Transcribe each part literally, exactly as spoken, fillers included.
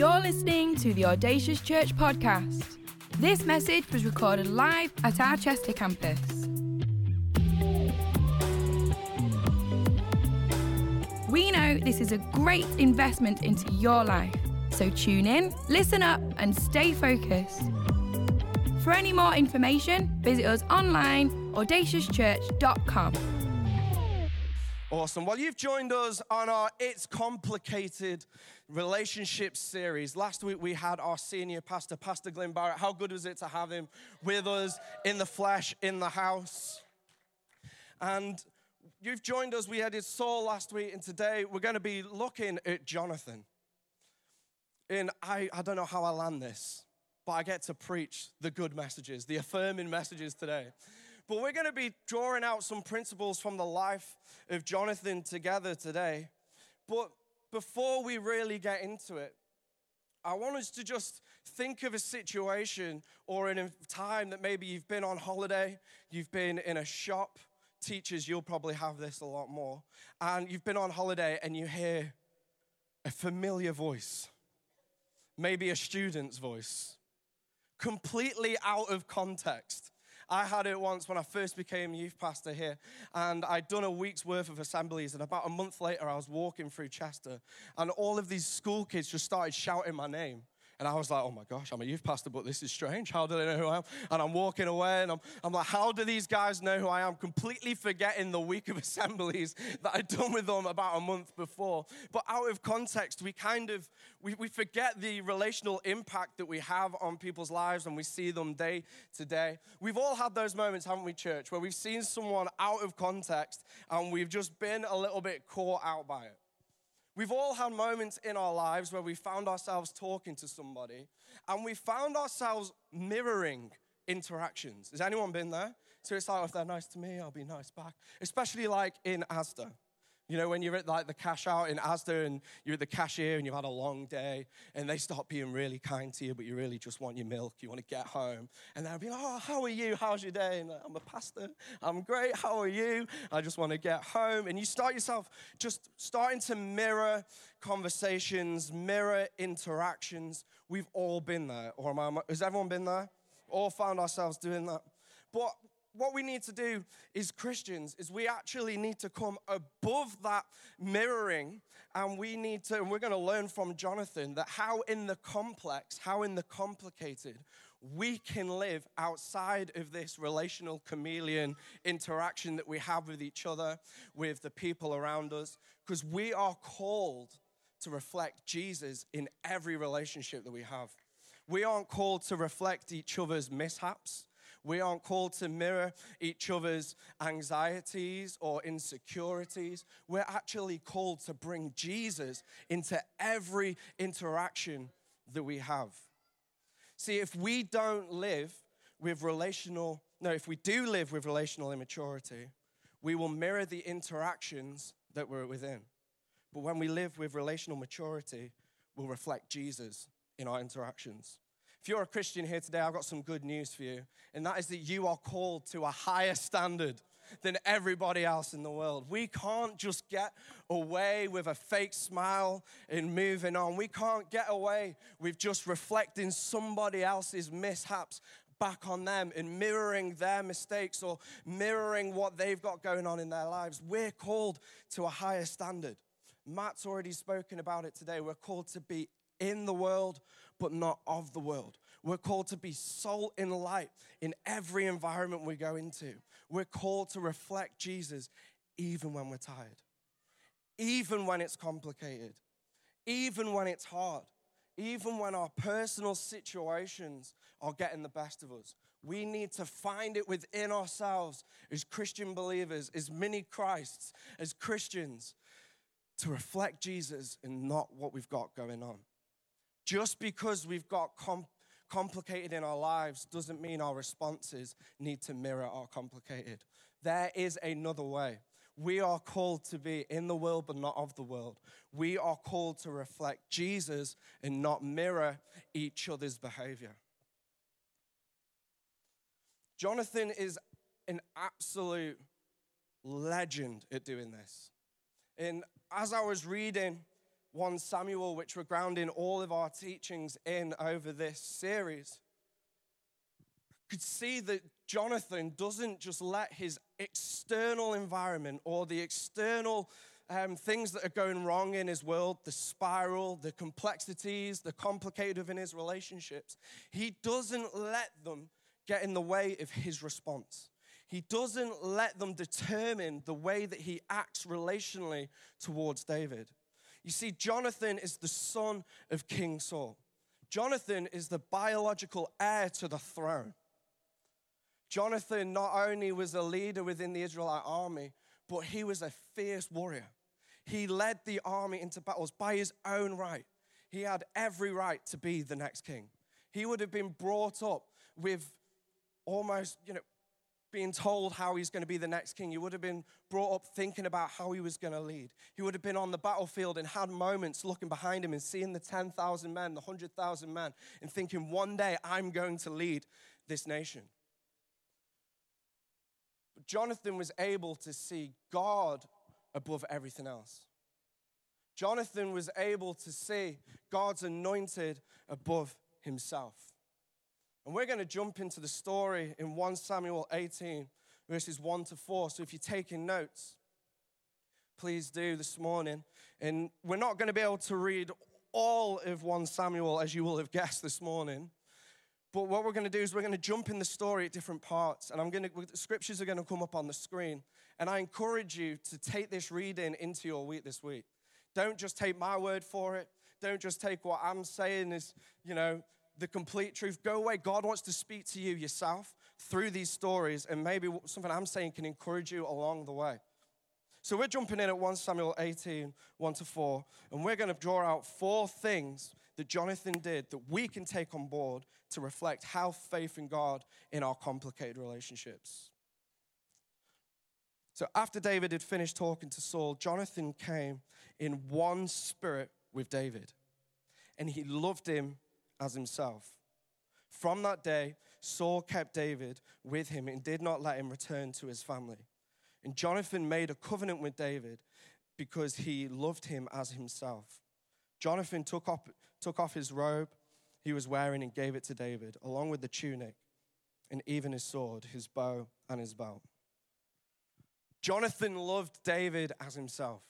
You're listening to the Audacious Church podcast. This message was recorded live at our Chester campus. We know this is a great investment into your life, so tune in, listen up, and stay focused. For any more information, visit us online, audacious church dot com. Awesome. Well, you've joined us on our It's Complicated Relationships series. Last week we had our senior pastor, Pastor Glenn Barrett. How good was it to have him with us in the flesh, in the house? And you've joined us. We had Saul last week, and today we're going to be looking at Jonathan. And I, I don't know how I land this, but I get to preach the good messages, the affirming messages today. But we're going to be drawing out some principles from the life of Jonathan together today. But before we really get into it, I want us to just think of a situation or in a time that maybe you've been on holiday, you've been in a shop. Teachers, you'll probably have this a lot more. And you've been on holiday and you hear a familiar voice, maybe a student's voice, completely out of context. I had it once when I first became youth pastor here, and I'd done a week's worth of assemblies, and about a month later, I was walking through Chester, and all of these school kids just started shouting my name. And I was like, oh my gosh, I'm a youth pastor, but this is strange. How do they know who I am? And I'm walking away, and I'm, I'm like, how do these guys know who I am? Completely forgetting the week of assemblies that I'd done with them about a month before. But out of context, we kind of, we, we forget the relational impact that we have on people's lives when we see them day to day. We've all had those moments, haven't we, church, where we've seen someone out of context, and we've just been a little bit caught out by it. We've all had moments in our lives where we found ourselves talking to somebody and we found ourselves mirroring interactions. Has anyone been there? So it's like, if they're nice to me, I'll be nice back. Especially like in Asda. You know, when you're at like the cash out in Asda and you're at the cashier and you've had a long day and they start being really kind to you, but you really just want your milk, you want to get home. And they'll be like, oh, how are you? How's your day? And like, I'm a pastor. I'm great. How are you? I just want to get home. And you start yourself just starting to mirror conversations, mirror interactions. We've all been there. Or am I, has everyone been there? All found ourselves doing that. But what we need to do as Christians is we actually need to come above that mirroring, and we need to, and we're going to learn from Jonathan that how in the complex, how in the complicated, we can live outside of this relational chameleon interaction that we have with each other, with the people around us, because we are called to reflect Jesus in every relationship that we have. We aren't called to reflect each other's mishaps. We aren't called to mirror each other's anxieties or insecurities. We're actually called to bring Jesus into every interaction that we have. See, if we don't live with relational, no, if we do live with relational immaturity, we will mirror the interactions that we're within. But when we live with relational maturity, we'll reflect Jesus in our interactions. If you're a Christian here today, I've got some good news for you, and that is that you are called to a higher standard than everybody else in the world. We can't just get away with a fake smile and moving on. We can't get away with just reflecting somebody else's mishaps back on them and mirroring their mistakes or mirroring what they've got going on in their lives. We're called to a higher standard. Matt's already spoken about it today. We're called to be in the world, but not of the world. We're called to be salt and light in every environment we go into. We're called to reflect Jesus even when we're tired, even when it's complicated, even when it's hard, even when our personal situations are getting the best of us. We need to find it within ourselves as Christian believers, as mini Christs, as Christians, to reflect Jesus and not what we've got going on. Just because we've got com- complicated in our lives doesn't mean our responses need to mirror our complicated. There is another way. We are called to be in the world but not of the world. We are called to reflect Jesus and not mirror each other's behavior. Jonathan is an absolute legend at doing this. And as I was reading First Samuel, which we're grounding all of our teachings in over this series, could see that Jonathan doesn't just let his external environment or the external um, things that are going wrong in his world, the spiral, the complexities, the complicated of in his relationships, he doesn't let them get in the way of his response. He doesn't let them determine the way that he acts relationally towards David. You see, Jonathan is the son of King Saul. Jonathan is the biological heir to the throne. Jonathan not only was a leader within the Israelite army, but he was a fierce warrior. He led the army into battles by his own right. He had every right to be the next king. He would have been brought up with almost, you know, being told how he's going to be the next king. He would have been brought up thinking about how he was going to lead. He would have been on the battlefield and had moments looking behind him and seeing the ten thousand men, the one hundred thousand men, and thinking, one day I'm going to lead this nation. But Jonathan was able to see God above everything else. Jonathan was able to see God's anointed above himself. And we're going to jump into the story in First Samuel eighteen, verses one to four. So if you're taking notes, please do this morning. And we're not going to be able to read all of First Samuel, as you will have guessed this morning. But what we're going to do is we're going to jump in the story at different parts. And I'm going to, the scriptures are going to come up on the screen. And I encourage you to take this reading into your week this week. Don't just take my word for it. Don't just take what I'm saying is, you know, the complete truth. Go away. God wants to speak to you yourself through these stories, and maybe something I'm saying can encourage you along the way. So we're jumping in at First Samuel eighteen, one to four, and we're going to draw out four things that Jonathan did that we can take on board to reflect how faith in God in our complicated relationships. So after David had finished talking to Saul, Jonathan came in one spirit with David, and he loved him as himself. From that day, Saul kept David with him and did not let him return to his family. And Jonathan made a covenant with David because he loved him as himself. Jonathan took off, took off his robe he was wearing and gave it to David, along with the tunic and even his sword, his bow, and his belt. Jonathan loved David as himself.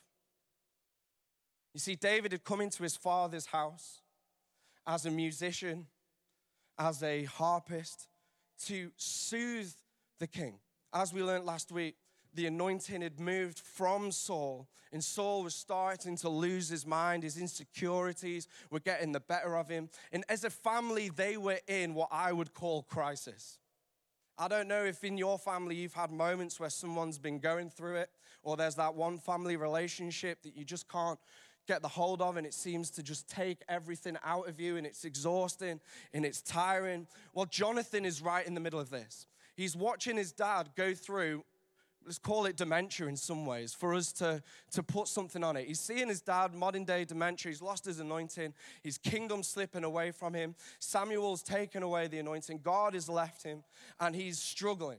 You see, David had come into his father's house as a musician, as a harpist, to soothe the king. As we learned last week, the anointing had moved from Saul, and Saul was starting to lose his mind. His insecurities were getting the better of him. And as a family, they were in what I would call crisis. I don't know if in your family you've had moments where someone's been going through it, or there's that one family relationship that you just can't get the hold of, and it seems to just take everything out of you, and it's exhausting and it's tiring. Well, Jonathan is right in the middle of this. He's watching his dad go through, let's call it dementia in some ways, for us to, to put something on it. He's seeing his dad, modern day dementia. He's lost his anointing. His kingdom's slipping away from him. Samuel's taken away the anointing. God has left him, and he's struggling.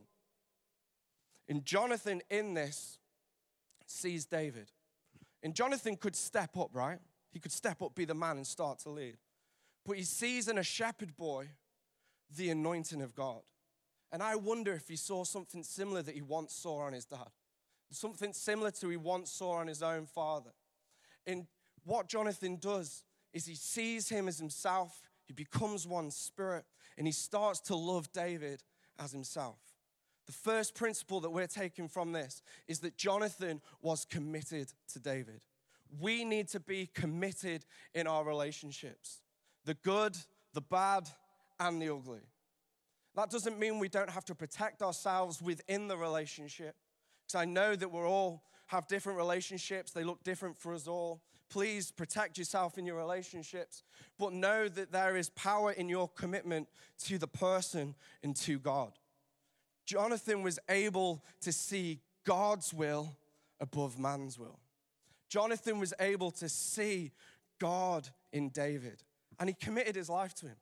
And Jonathan in this sees David. And Jonathan could step up, right? He could step up, be the man, and start to lead. But he sees in a shepherd boy the anointing of God. And I wonder if he saw something similar that he once saw on his dad. Something similar to he once saw on his own father. And what Jonathan does is he sees him as himself. He becomes one spirit. And he starts to love David as himself. The first principle that we're taking from this is that Jonathan was committed to David. We need to be committed in our relationships. The good, the bad, and the ugly. That doesn't mean we don't have to protect ourselves within the relationship. Because I know that we're all have different relationships. They look different for us all. Please protect yourself in your relationships. But know that there is power in your commitment to the person and to God. Jonathan was able to see God's will above man's will. Jonathan was able to see God in David, and he committed his life to him.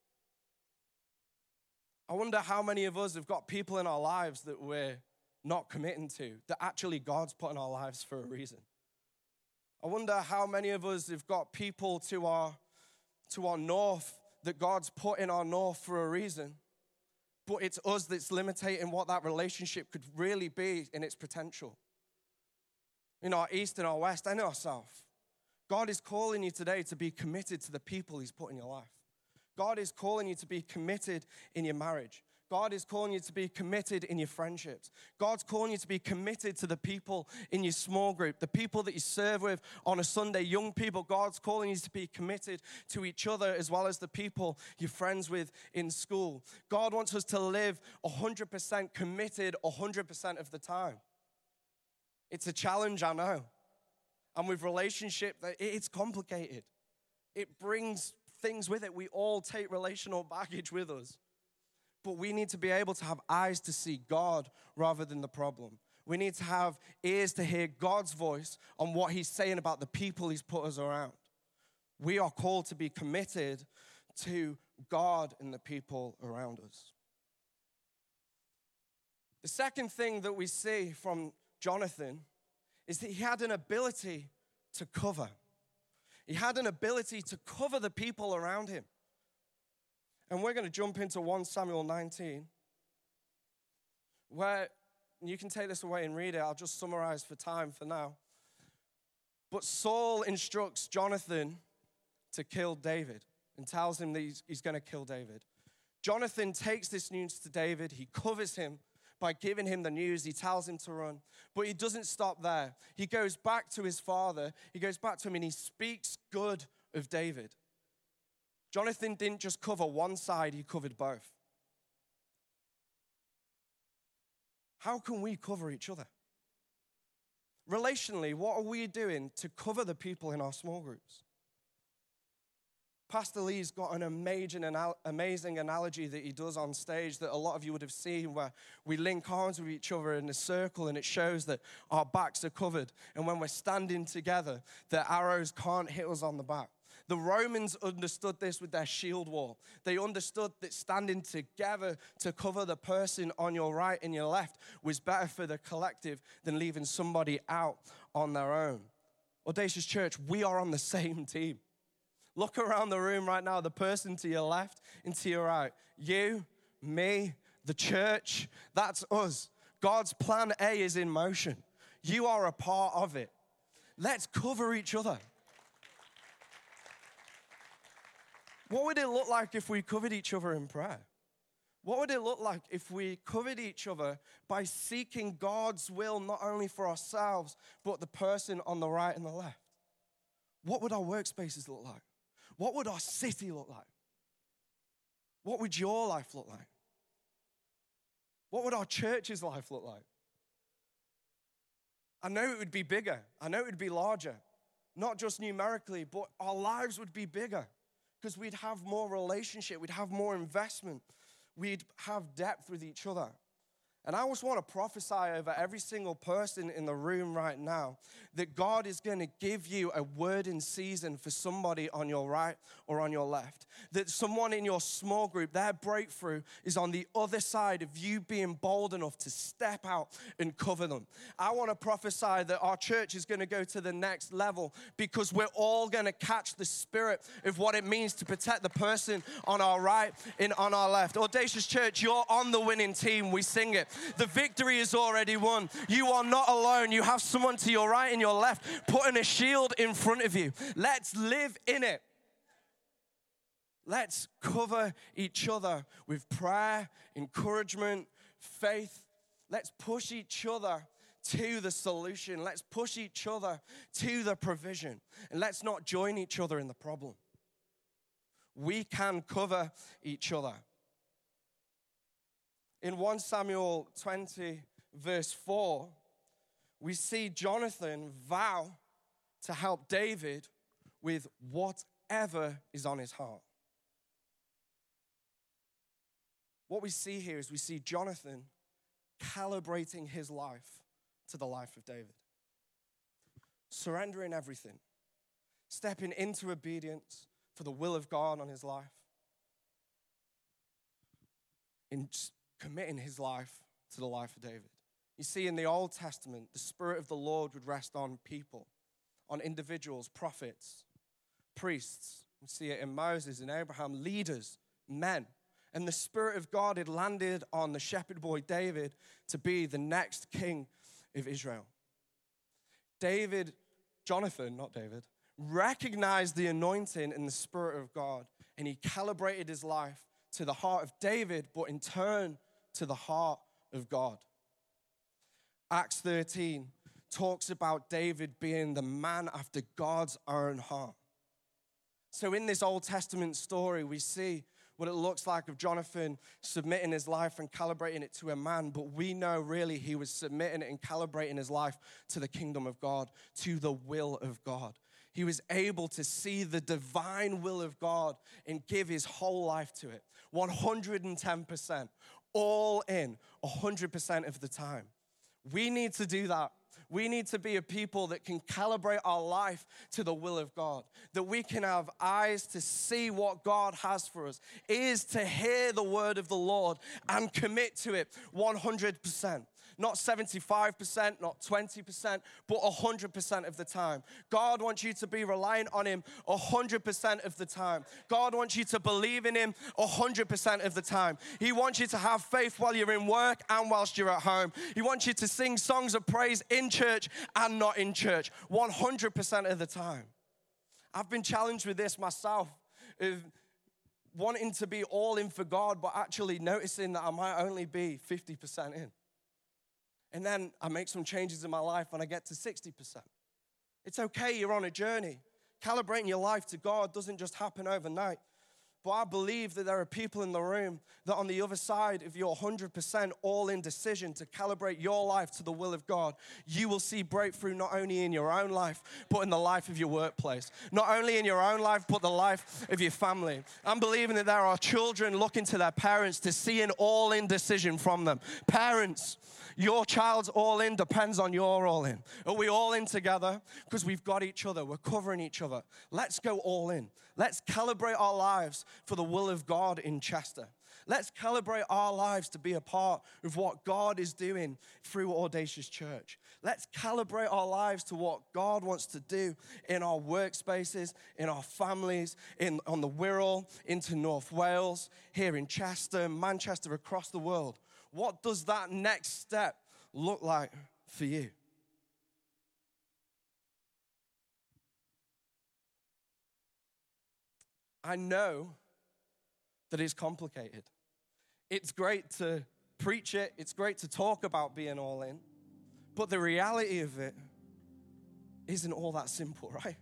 I wonder how many of us have got people in our lives that we're not committing to, that actually God's put in our lives for a reason. I wonder how many of us have got people to our, to our north that God's put in our north for a reason, but it's us that's limiting what that relationship could really be in its potential. In our east and our west and our south. God is calling you today to be committed to the people he's put in your life. God is calling you to be committed in your marriage. God is calling you to be committed in your friendships. God's calling you to be committed to the people in your small group, the people that you serve with on a Sunday, young people. God's calling you to be committed to each other as well as the people you're friends with in school. God wants us to live one hundred percent committed one hundred percent of the time. It's a challenge, I know. And with relationship, it's complicated. It brings things with it. We all take relational baggage with us. But we need to be able to have eyes to see God rather than the problem. We need to have ears to hear God's voice on what he's saying about the people he's put us around. We are called to be committed to God and the people around us. The second thing that we see from Jonathan is that he had an ability to cover. He had an ability to cover the people around him. And we're going to jump into First Samuel nineteen, where you can take this away and read it. I'll just summarize for time for now. But Saul instructs Jonathan to kill David and tells him that he's, he's going to kill David. Jonathan takes this news to David. He covers him by giving him the news. He tells him to run. But he doesn't stop there. He goes back to his father. He goes back to him and he speaks good of David. Jonathan didn't just cover one side, he covered both. How can we cover each other? Relationally, what are we doing to cover the people in our small groups? Pastor Lee's got an amazing, amazing analogy that he does on stage that a lot of you would have seen, where we link arms with each other in a circle and it shows that our backs are covered. And when we're standing together, the arrows can't hit us on the back. The Romans understood this with their shield wall. They understood that standing together to cover the person on your right and your left was better for the collective than leaving somebody out on their own. Audacious Church, we are on the same team. Look around the room right now, the person to your left and to your right. You, me, the church, that's us. God's plan A is in motion. You are a part of it. Let's cover each other. What would it look like if we covered each other in prayer? What would it look like if we covered each other by seeking God's will, not only for ourselves, but the person on the right and the left? What would our workspaces look like? What would our city look like? What would your life look like? What would our church's life look like? I know it would be bigger. I know it would be larger. Not just numerically, but our lives would be bigger. Because we'd have more relationship, we'd have more investment, we'd have depth with each other. And I just want to prophesy over every single person in the room right now that God is going to give you a word in season for somebody on your right or on your left. That someone in your small group, their breakthrough is on the other side of you being bold enough to step out and cover them. I want to prophesy that our church is going to go to the next level because we're all going to catch the spirit of what it means to protect the person on our right and on our left. Audacious Church, you're on the winning team. We sing it. The victory is already won. You are not alone. You have someone to your right and your left putting a shield in front of you. Let's live in it. Let's cover each other with prayer, encouragement, faith. Let's push each other to the solution. Let's push each other to the provision. And let's not join each other in the problem. We can cover each other. In First Samuel twenty, verse four, we see Jonathan vow to help David with whatever is on his heart. What we see here is we see Jonathan calibrating his life to the life of David. Surrendering everything. Stepping into obedience for the will of God on his life. In committing his life to the life of David. You see, in the Old Testament, the Spirit of the Lord would rest on people on individuals, prophets, priests. We see it in Moses and Abraham, leaders, men. And the Spirit of God had landed on the shepherd boy David to be the next king of Israel. David, Jonathan, not David, recognized the anointing in the Spirit of God, and he calibrated his life to the heart of David, but in turn to the heart of God. Acts thirteen talks about David being the man after God's own heart. So in this Old Testament story, we see what it looks like of Jonathan submitting his life and calibrating it to a man, but we know really he was submitting it and calibrating his life to the kingdom of God, to the will of God. He was able to see the divine will of God and give his whole life to it, one hundred ten percent, all in, one hundred percent of the time. We need to do that. We need to be a people that can calibrate our life to the will of God, that we can have eyes to see what God has for us, ears to hear the word of the Lord and commit to it one hundred percent. Not seventy-five percent, not twenty percent, but one hundred percent of the time. God wants you to be reliant on him one hundred percent of the time. God wants you to believe in him one hundred percent of the time. He wants you to have faith while you're in work and whilst you're at home. He wants you to sing songs of praise in church and not in church one hundred percent of the time. I've been challenged with this myself, of wanting to be all in for God, but actually noticing that I might only be fifty percent in. And then I make some changes in my life and I get to sixty percent. It's okay, you're on a journey. Calibrating your life to God doesn't just happen overnight. But I believe that there are people in the room that on the other side of your one hundred percent all-in decision to calibrate your life to the will of God, you will see breakthrough not only in your own life, but in the life of your workplace. Not only in your own life, but the life of your family. I'm believing that there are children looking to their parents to see an all-in decision from them. Parents, your child's all-in depends on your all-in. Are we all in together? Because we've got each other. We're covering each other. Let's go all in. Let's calibrate our lives for the will of God in Chester. Let's calibrate our lives to be a part of what God is doing through Audacious Church. Let's calibrate our lives to what God wants to do in our workspaces, in our families, in on the Wirral, into North Wales, here in Chester, Manchester, across the world. What does that next step look like for you? I know that it's complicated. It's great to preach it. It's great to talk about being all in. But the reality of it isn't all that simple, right?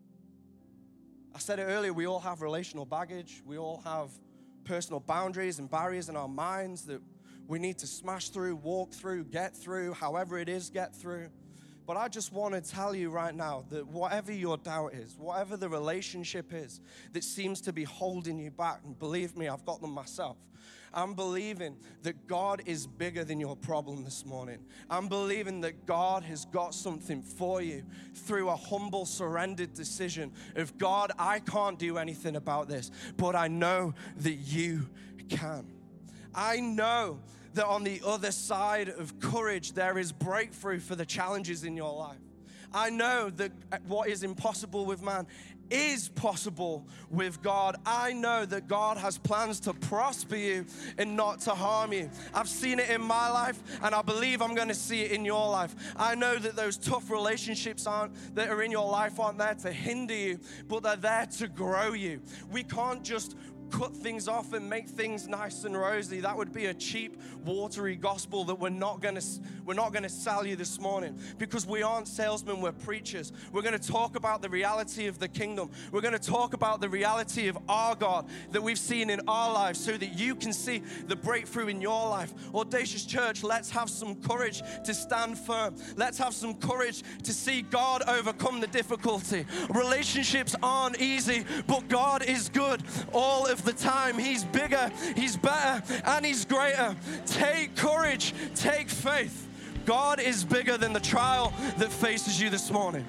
I said it earlier, we all have relational baggage. We all have personal boundaries and barriers in our minds that we need to smash through, walk through, get through, however it is, get through. But I just want to tell you right now that whatever your doubt is, whatever the relationship is that seems to be holding you back, and believe me, I've got them myself. I'm believing that God is bigger than your problem this morning. I'm believing that God has got something for you through a humble, surrendered decision of, God, I can't do anything about this, but I know that you can. I know that on the other side of courage, there is breakthrough for the challenges in your life. I know that what is impossible with man is possible with God. I know that God has plans to prosper you and not to harm you. I've seen it in my life, and I believe I'm going to see it in your life. I know that those tough relationships aren't that are in your life aren't there to hinder you, but they're there to grow you. We can't just cut things off and make things nice and rosy. That would be a cheap, watery gospel that we're not going to we're not going to sell you this morning, because we aren't salesmen, we're preachers. We're going to talk about the reality of the kingdom. We're going to talk about the reality of our God that we've seen in our lives, so that you can see the breakthrough in your life. Audacious Church, let's have some courage to stand firm. Let's have some courage to see God overcome the difficulty. Relationships aren't easy, but God is good all of the time. He's bigger, He's better, and He's greater. Take courage, take faith. God is bigger than the trial that faces you this morning.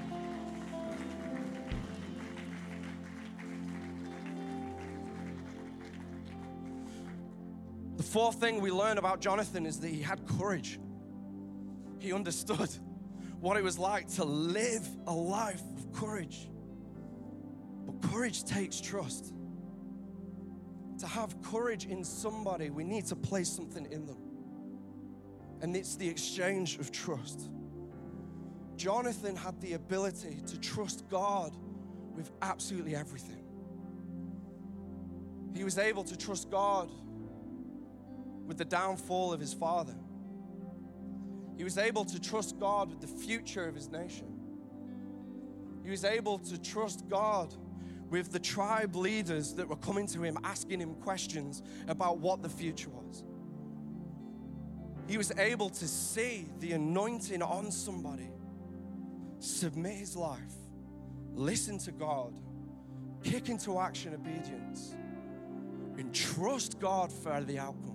The fourth thing we learn about Jonathan is that he had courage. He understood what it was like to live a life of courage. But courage takes trust. To have courage in somebody, we need to place something in them. And it's the exchange of trust. Jonathan had the ability to trust God with absolutely everything. He was able to trust God with the downfall of his father. He was able to trust God with the future of his nation. He was able to trust God with the tribe leaders that were coming to him, asking him questions about what the future was. He was able to see the anointing on somebody, submit his life, listen to God, kick into action obedience, and trust God for the outcome.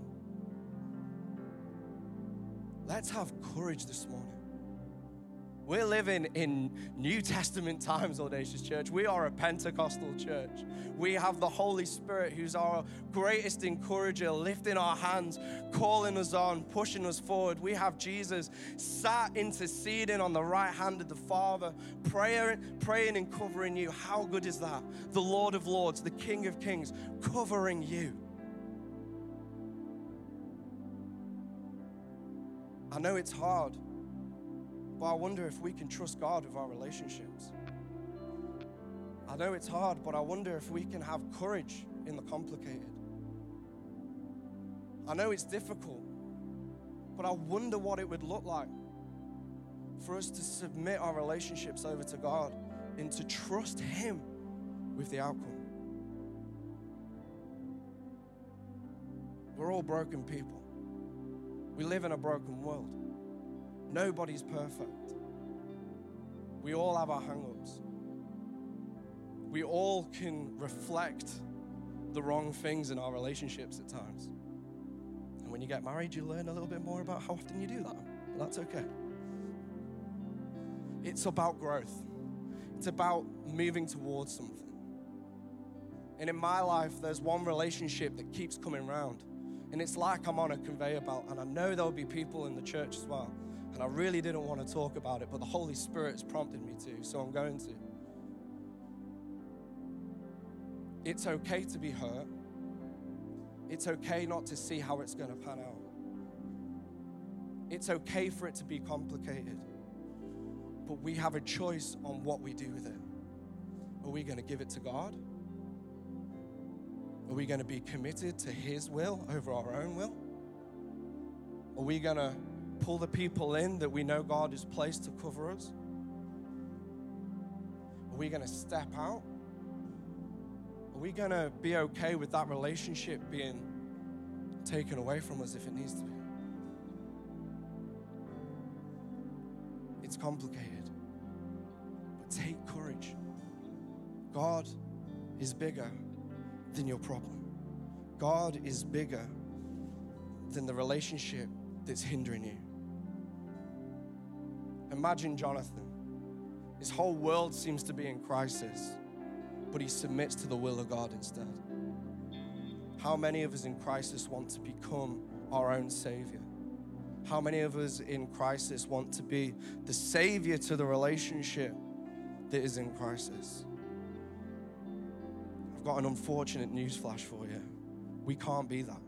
Let's have courage this morning. We're living in New Testament times, Audacious Church. We are a Pentecostal church. We have the Holy Spirit, who's our greatest encourager, lifting our hands, calling us on, pushing us forward. We have Jesus sat interceding on the right hand of the Father, praying, praying and covering you. How good is that? The Lord of Lords, the King of Kings, covering you. I know it's hard, but I wonder if we can trust God with our relationships. I know it's hard, but I wonder if we can have courage in the complicated. I know it's difficult, but I wonder what it would look like for us to submit our relationships over to God and to trust Him with the outcome. We're all broken people. We live in a broken world. Nobody's perfect. We all have our hang-ups. We all can reflect the wrong things in our relationships at times. And when you get married, you learn a little bit more about how often you do that. But that's okay. It's about growth. It's about moving towards something. And in my life, there's one relationship that keeps coming around. And it's like I'm on a conveyor belt, and I know there'll be people in the church as well. And I really didn't want to talk about it, but the Holy Spirit's prompted me to, so I'm going to. It's okay to be hurt. It's okay not to see how it's going to pan out. It's okay for it to be complicated. But we have a choice on what we do with it. Are we going to give it to God? Are we going to be committed to His will over our own will? Are we going to pull the people in that we know God has placed to cover us? Are we going to step out? Are we going to be okay with that relationship being taken away from us if it needs to be? It's complicated, but take courage. God is bigger than your problem. God is bigger than the relationship that's hindering you. Imagine Jonathan. His whole world seems to be in crisis, but he submits to the will of God instead. How many of us in crisis want to become our own savior? How many of us in crisis want to be the savior to the relationship that is in crisis? I've got an unfortunate news flash for you. We can't be that.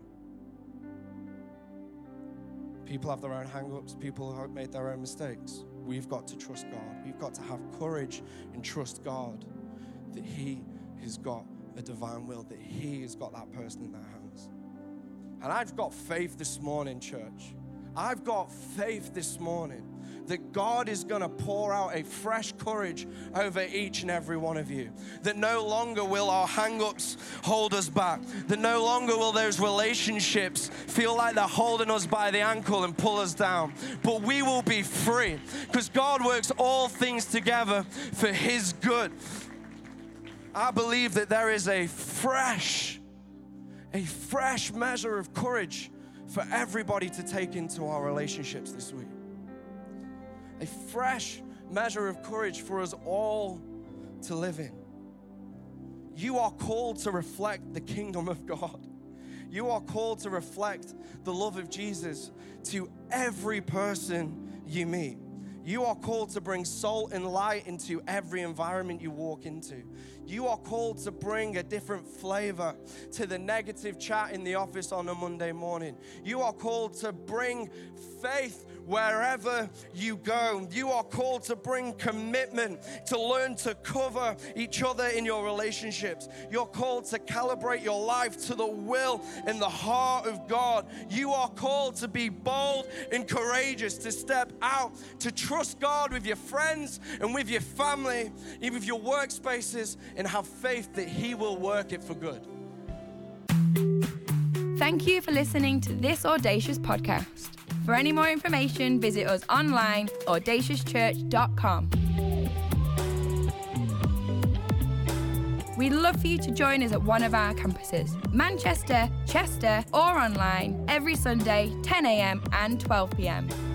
People have their own hang-ups. People have made their own mistakes. We've got to trust God. We've got to have courage and trust God that He has got a divine will, that He has got that person in their hands. And I've got faith this morning, church. I've got faith this morning that God is going to pour out a fresh courage over each and every one of you. That no longer will our hang-ups hold us back. That no longer will those relationships feel like they're holding us by the ankle and pull us down. But we will be free because God works all things together for His good. I believe that there is a fresh, a fresh measure of courage for everybody to take into our relationships this week. A fresh measure of courage for us all to live in. You are called to reflect the kingdom of God. You are called to reflect the love of Jesus to every person you meet. You are called to bring salt and light into every environment you walk into. You are called to bring a different flavor to the negative chat in the office on a Monday morning. You are called to bring faith wherever you go. You are called to bring commitment, to learn to cover each other in your relationships. You're called to calibrate your life to the will and the heart of God. You are called to be bold and courageous, to step out, to trust God with your friends and with your family, even with your workspaces, and have faith that He will work it for good. Thank you for listening to this Audacious podcast. For any more information, visit us online, audacious church dot com. We'd love for you to join us at one of our campuses, Manchester, Chester, or online, every Sunday, ten a.m. and twelve p.m.